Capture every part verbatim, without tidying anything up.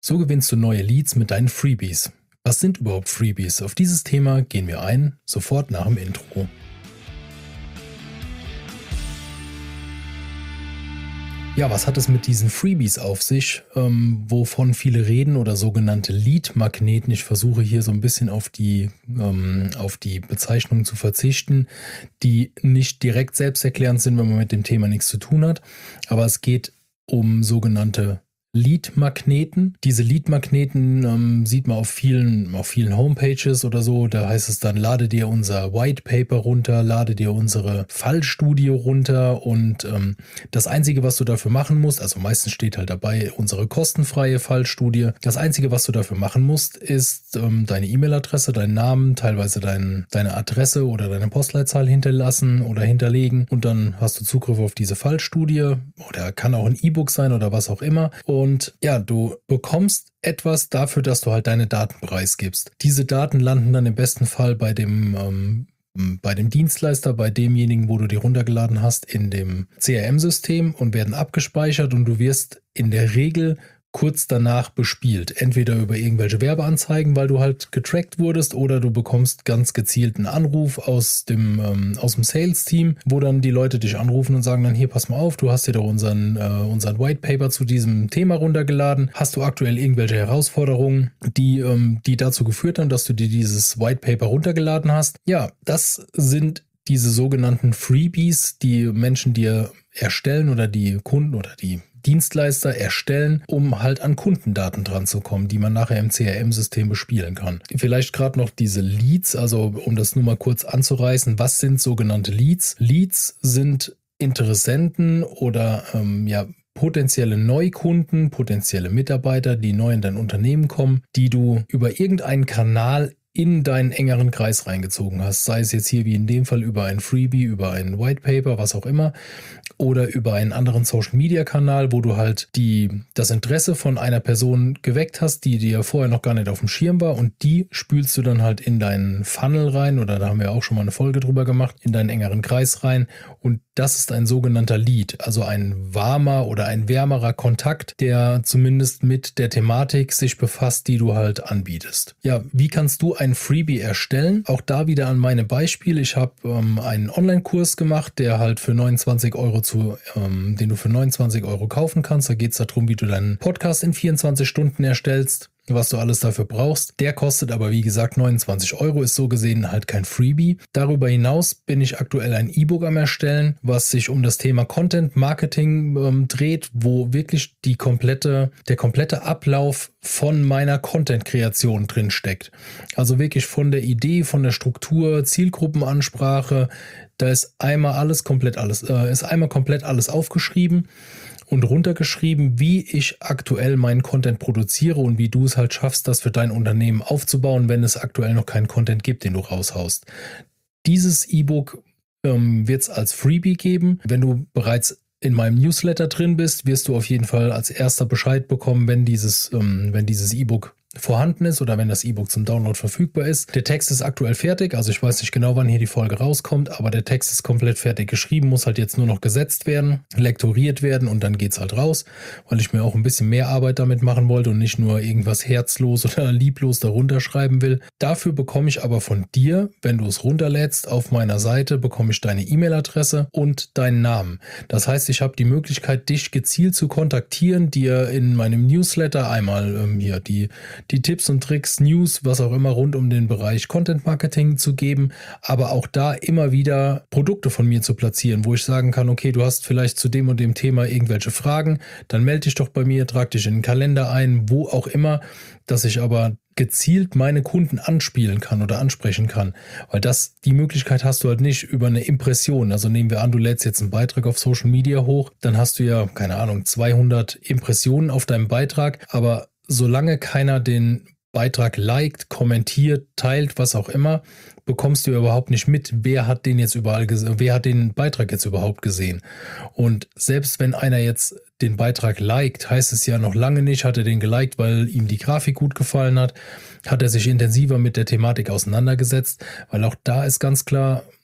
So gewinnst du neue Leads mit deinen Freebies. Was sind überhaupt Freebies? Auf dieses Thema gehen wir ein, sofort nach dem Intro. Ja, was hat es mit diesen Freebies auf sich, ähm, wovon viele reden, oder sogenannte Lead-Magneten? Ich versuche hier so ein bisschen auf die, ähm, auf die Bezeichnungen zu verzichten, die nicht direkt selbsterklärend sind, wenn man mit dem Thema nichts zu tun hat. Aber es geht um sogenannte Lead-Magneten. Diese Lead-Magneten ähm, sieht man auf vielen, auf vielen Homepages oder so. Da heißt es dann, lade dir unser White Paper runter, lade dir unsere Fallstudie runter und ähm, das Einzige, was du dafür machen musst, also meistens steht halt dabei unsere kostenfreie Fallstudie. Das Einzige, was du dafür machen musst, ist ähm, deine E-Mail-Adresse, deinen Namen, teilweise dein, deine Adresse oder deine Postleitzahl hinterlassen oder hinterlegen und dann hast du Zugriff auf diese Fallstudie, oder kann auch ein E-Book sein oder was auch immer. Und Und ja, du bekommst etwas dafür, dass du halt deine Daten preisgibst. Diese Daten landen dann im besten Fall bei dem, ähm, bei dem Dienstleister, bei demjenigen, wo du die runtergeladen hast, in dem C R M-System und werden abgespeichert, und du wirst in der Regel kurz danach bespielt. Entweder über irgendwelche Werbeanzeigen, weil du halt getrackt wurdest, oder du bekommst ganz gezielt einen Anruf aus dem, ähm, aus dem Sales-Team, wo dann die Leute dich anrufen und sagen dann, hier, pass mal auf, du hast dir doch unseren, äh, unseren White Paper zu diesem Thema runtergeladen. Hast du aktuell irgendwelche Herausforderungen, die, ähm, die dazu geführt haben, dass du dir dieses White Paper runtergeladen hast? Ja, das sind diese sogenannten Freebies, die Menschen dir erstellen oder die Kunden oder die Dienstleister erstellen, um halt an Kundendaten dran zu kommen, die man nachher im C R M-System bespielen kann. Vielleicht gerade noch diese Leads, also um das nur mal kurz anzureißen, was sind sogenannte Leads? Leads sind Interessenten oder ähm, ja, potenzielle Neukunden, potenzielle Mitarbeiter, die neu in dein Unternehmen kommen, die du über irgendeinen Kanal in deinen engeren Kreis reingezogen hast, sei es jetzt hier wie in dem Fall über ein Freebie, über ein White Paper, was auch immer, oder über einen anderen Social-Media-Kanal, wo du halt die, das Interesse von einer Person geweckt hast, die dir vorher noch gar nicht auf dem Schirm war, und die spülst du dann halt in deinen Funnel rein, oder da haben wir auch schon mal eine Folge drüber gemacht, in deinen engeren Kreis rein, und das ist ein sogenannter Lead, also ein warmer oder ein wärmerer Kontakt, der zumindest mit der Thematik sich befasst, die du halt anbietest. Ja, wie kannst du ein Freebie erstellen? Auch da wieder an meinem Beispiel. Ich habe ähm, einen Online-Kurs gemacht, der halt für neunundzwanzig Euro zu, ähm, den du für neunundzwanzig Euro kaufen kannst. Da geht es darum, wie du deinen Podcast in vierundzwanzig Stunden erstellst, was du alles dafür brauchst. Der kostet aber, wie gesagt, neunundzwanzig Euro, ist so gesehen halt kein Freebie. Darüber hinaus bin ich aktuell ein E-Book am Erstellen, was sich um das Thema Content Marketing ähm, dreht, wo wirklich die komplette, der komplette Ablauf von meiner Content-Kreation drin steckt. Also wirklich von der Idee, von der Struktur, Zielgruppenansprache, da ist einmal alles komplett alles, äh, ist einmal komplett alles aufgeschrieben und runtergeschrieben, wie ich aktuell meinen Content produziere und wie du es halt schaffst, das für dein Unternehmen aufzubauen, wenn es aktuell noch keinen Content gibt, den du raushaust. Dieses E-Book ähm, wird es als Freebie geben. Wenn du bereits in meinem Newsletter drin bist, wirst du auf jeden Fall als erster Bescheid bekommen, wenn dieses, ähm, wenn dieses E-Book vorhanden ist oder wenn das E-Book zum Download verfügbar ist. Der Text ist aktuell fertig, also ich weiß nicht genau, wann hier die Folge rauskommt, aber der Text ist komplett fertig geschrieben, muss halt jetzt nur noch gesetzt werden, lektoriert werden, und dann geht's halt raus, weil ich mir auch ein bisschen mehr Arbeit damit machen wollte und nicht nur irgendwas herzlos oder lieblos darunter schreiben will. Dafür bekomme ich aber von dir, wenn du es runterlädst, auf meiner Seite bekomme ich deine E-Mail-Adresse und deinen Namen. Das heißt, ich habe die Möglichkeit, dich gezielt zu kontaktieren, dir in meinem Newsletter einmal ähm, hier die die Tipps und Tricks, News, was auch immer rund um den Bereich Content Marketing zu geben, aber auch da immer wieder Produkte von mir zu platzieren, wo ich sagen kann, okay, du hast vielleicht zu dem und dem Thema irgendwelche Fragen, dann melde dich doch bei mir, trag dich in den Kalender ein, wo auch immer, dass ich aber gezielt meine Kunden anspielen kann oder ansprechen kann, weil das, die Möglichkeit hast du halt nicht über eine Impression. Also nehmen wir an, du lädst jetzt einen Beitrag auf Social Media hoch, dann hast du ja, keine Ahnung, zweihundert Impressionen auf deinem Beitrag, aber solange keiner den Beitrag liked, kommentiert, teilt, was auch immer, bekommst du überhaupt nicht mit, wer hat den jetzt überall gesehen, wer hat den Beitrag jetzt überhaupt gesehen. Und selbst wenn einer jetzt den Beitrag liked, heißt es ja noch lange nicht, hat er den geliked, weil ihm die Grafik gut gefallen hat, hat er sich intensiver mit der Thematik auseinandergesetzt, weil auch da ist ganz klar,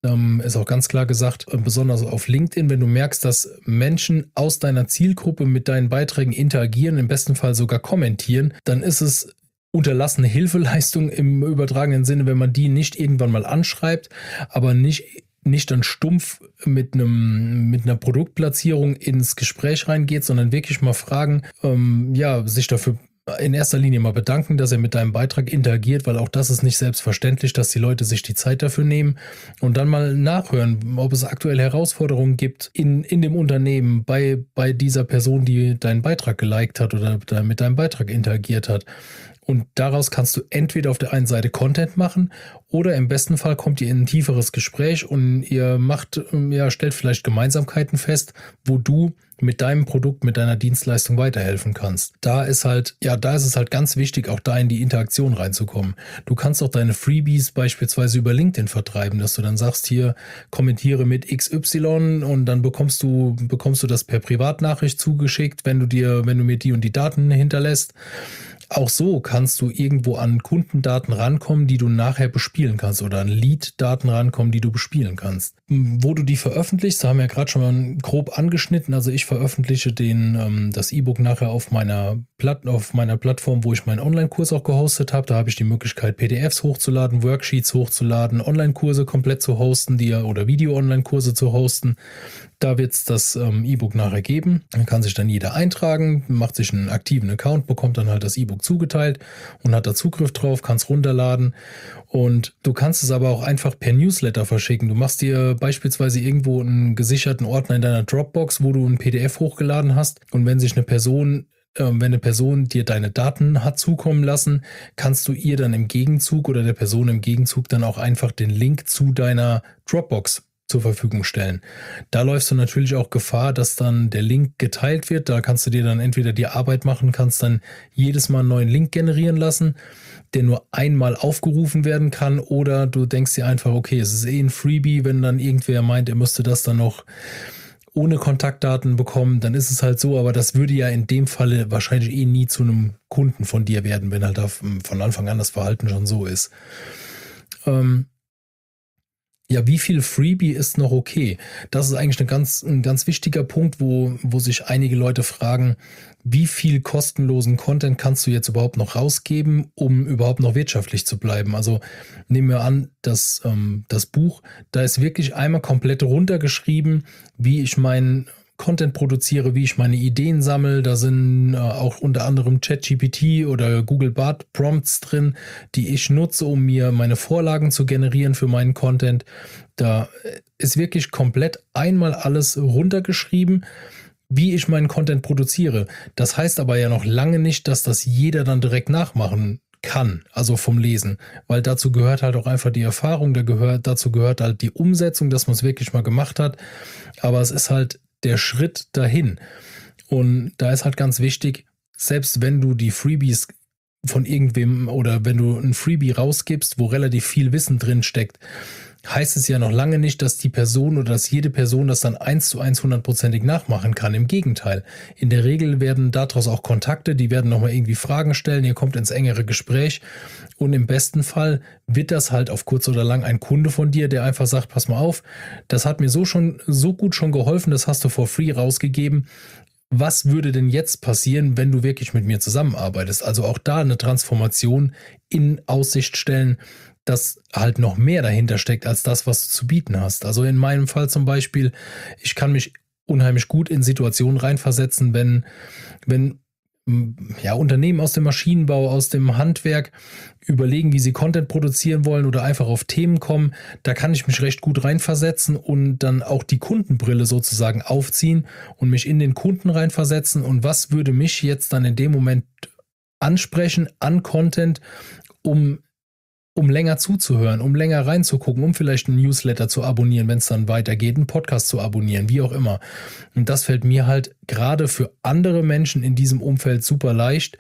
Ähm, ist auch ganz klar gesagt, äh, besonders auf LinkedIn, wenn du merkst, dass Menschen aus deiner Zielgruppe mit deinen Beiträgen interagieren, im besten Fall sogar kommentieren, dann ist es unterlassene Hilfeleistung im übertragenen Sinne, wenn man die nicht irgendwann mal anschreibt, aber nicht nicht dann stumpf mit einem mit einer Produktplatzierung ins Gespräch reingeht, sondern wirklich mal fragen, ähm, ja, sich dafür in erster Linie mal bedanken, dass er mit deinem Beitrag interagiert, weil auch das ist nicht selbstverständlich, dass die Leute sich die Zeit dafür nehmen und dann mal nachhören, ob es aktuell Herausforderungen gibt in, in dem Unternehmen bei, bei dieser Person, die deinen Beitrag geliked hat oder mit deinem Beitrag interagiert hat. Und daraus kannst du entweder auf der einen Seite Content machen oder im besten Fall kommt ihr in ein tieferes Gespräch und ihr macht, ja, stellt vielleicht Gemeinsamkeiten fest, wo du mit deinem Produkt, mit deiner Dienstleistung weiterhelfen kannst. Da ist halt, ja, da ist es halt ganz wichtig, auch da in die Interaktion reinzukommen. Du kannst auch deine Freebies beispielsweise über LinkedIn vertreiben, dass du dann sagst, hier kommentiere mit X Y und dann bekommst du, bekommst du das per Privatnachricht zugeschickt, wenn du dir, wenn du mir die und die Daten hinterlässt. Auch so kannst du irgendwo an Kundendaten rankommen, die du nachher bespielen kannst oder an Lead-Daten rankommen, die du bespielen kannst. Wo du die veröffentlichst, da haben wir ja gerade schon mal grob angeschnitten. Also ich veröffentliche den, ähm, das E-Book nachher auf meiner, Platt, auf meiner Plattform, wo ich meinen Online-Kurs auch gehostet habe. Da habe ich die Möglichkeit, P D Fs hochzuladen, Worksheets hochzuladen, Online-Kurse komplett zu hosten, die oder Video-Online-Kurse zu hosten. Da wird es das ähm, E-Book nachher geben. Da kann sich dann jeder eintragen, macht sich einen aktiven Account, bekommt dann halt das E-Book zugeteilt und hat da Zugriff drauf, kann es runterladen. Und du kannst es aber auch einfach per Newsletter verschicken. Du machst dir beispielsweise irgendwo einen gesicherten Ordner in deiner Dropbox, wo du ein P D F hochgeladen hast. Und wenn sich eine Person Wenn eine Person dir deine Daten hat zukommen lassen, kannst du ihr dann im Gegenzug oder der Person im Gegenzug dann auch einfach den Link zu deiner Dropbox zur Verfügung stellen. Da läufst du natürlich auch Gefahr, dass dann der Link geteilt wird. Da kannst du dir dann entweder die Arbeit machen, kannst dann jedes Mal einen neuen Link generieren lassen, der nur einmal aufgerufen werden kann, oder du denkst dir einfach, okay, es ist eh ein Freebie, wenn dann irgendwer meint, er müsste das dann noch ohne Kontaktdaten bekommen, dann ist es halt so, aber das würde ja in dem Falle wahrscheinlich eh nie zu einem Kunden von dir werden, wenn halt da von Anfang an das Verhalten schon so ist. Ähm, Ja, wie viel Freebie ist noch okay? Das ist eigentlich ein ganz, ein ganz wichtiger Punkt, wo, wo sich einige Leute fragen, wie viel kostenlosen Content kannst du jetzt überhaupt noch rausgeben, um überhaupt noch wirtschaftlich zu bleiben? Also nehmen wir an, dass ähm, das Buch, da ist wirklich einmal komplett runtergeschrieben, wie ich meinen Content produziere, wie ich meine Ideen sammle. Da sind äh, auch unter anderem ChatGPT oder Google Bard Prompts drin, die ich nutze, um mir meine Vorlagen zu generieren für meinen Content. Da ist wirklich komplett einmal alles runtergeschrieben, wie ich meinen Content produziere. Das heißt aber ja noch lange nicht, dass das jeder dann direkt nachmachen kann, also vom Lesen, weil dazu gehört halt auch einfach die Erfahrung, da gehört, dazu gehört halt die Umsetzung, dass man es wirklich mal gemacht hat, aber es ist halt der Schritt dahin. Und da ist halt ganz wichtig, selbst wenn du die Freebies von irgendwem oder wenn du ein Freebie rausgibst, wo relativ viel Wissen drin steckt, heißt es ja noch lange nicht, dass die Person oder dass jede Person das dann eins zu eins hundertprozentig nachmachen kann. Im Gegenteil. In der Regel werden daraus auch Kontakte, die werden nochmal irgendwie Fragen stellen, ihr kommt ins engere Gespräch und im besten Fall wird das halt auf kurz oder lang ein Kunde von dir, der einfach sagt, pass mal auf, das hat mir so schon so gut schon geholfen, das hast du for free rausgegeben. Was würde denn jetzt passieren, wenn du wirklich mit mir zusammenarbeitest? Also auch da eine Transformation in Aussicht stellen, dass halt noch mehr dahinter steckt als das, was du zu bieten hast. Also in meinem Fall zum Beispiel, ich kann mich unheimlich gut in Situationen reinversetzen, wenn, wenn ja, Unternehmen aus dem Maschinenbau, aus dem Handwerk überlegen, wie sie Content produzieren wollen oder einfach auf Themen kommen. Da kann ich mich recht gut reinversetzen und dann auch die Kundenbrille sozusagen aufziehen und mich in den Kunden reinversetzen. Und was würde mich jetzt dann in dem Moment ansprechen an Content, um um länger zuzuhören, um länger reinzugucken, um vielleicht einen Newsletter zu abonnieren, wenn es dann weitergeht, einen Podcast zu abonnieren, wie auch immer. Und das fällt mir halt gerade für andere Menschen in diesem Umfeld super leicht,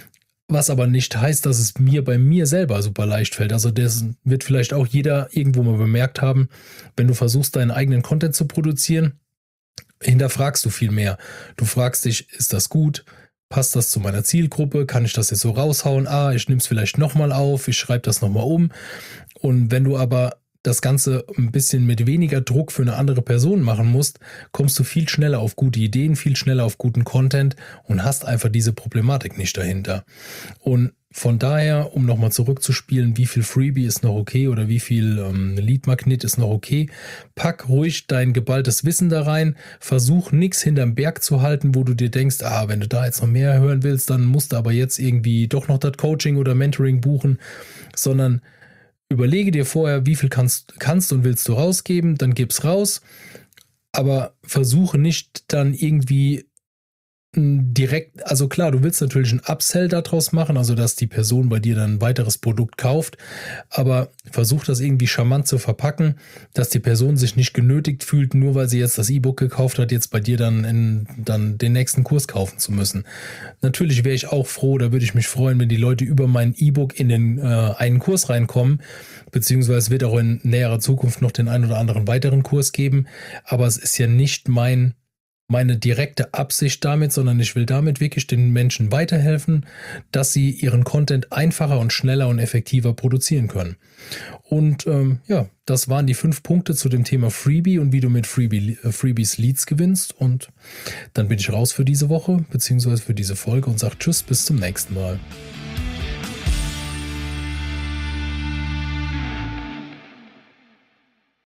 was aber nicht heißt, dass es mir bei mir selber super leicht fällt. Also das wird vielleicht auch jeder irgendwo mal bemerkt haben, wenn du versuchst, deinen eigenen Content zu produzieren, hinterfragst du viel mehr. Du fragst dich, ist das gut? Passt das zu meiner Zielgruppe? Kann ich das jetzt so raushauen? Ah, ich nehme es vielleicht nochmal auf, ich schreibe das nochmal um. Und wenn du aber das Ganze ein bisschen mit weniger Druck für eine andere Person machen musst, kommst du viel schneller auf gute Ideen, viel schneller auf guten Content und hast einfach diese Problematik nicht dahinter. Und von daher, um nochmal zurückzuspielen, wie viel Freebie ist noch okay oder wie viel ähm, Lead-Magnet ist noch okay, pack ruhig dein geballtes Wissen da rein, versuch nichts hinterm Berg zu halten, wo du dir denkst, ah, wenn du da jetzt noch mehr hören willst, dann musst du aber jetzt irgendwie doch noch das Coaching oder Mentoring buchen, sondern überlege dir vorher, wie viel kannst, kannst und willst du rausgeben, dann gib's raus, aber versuche nicht dann irgendwie direkt, also klar, du willst natürlich einen Upsell daraus machen, also dass die Person bei dir dann ein weiteres Produkt kauft, aber versuch das irgendwie charmant zu verpacken, dass die Person sich nicht genötigt fühlt, nur weil sie jetzt das E-Book gekauft hat, jetzt bei dir dann, in, dann den nächsten Kurs kaufen zu müssen. Natürlich wäre ich auch froh, da würde ich mich freuen, wenn die Leute über mein E-Book in den äh, einen Kurs reinkommen, beziehungsweise es wird auch in näherer Zukunft noch den einen oder anderen weiteren Kurs geben, aber es ist ja nicht mein meine direkte Absicht damit, sondern ich will damit wirklich den Menschen weiterhelfen, dass sie ihren Content einfacher und schneller und effektiver produzieren können. Und ähm, ja, das waren die fünf Punkte zu dem Thema Freebie und wie du mit Freebie, äh, Freebies Leads gewinnst. Und dann bin ich raus für diese Woche, beziehungsweise für diese Folge und sage Tschüss, bis zum nächsten Mal.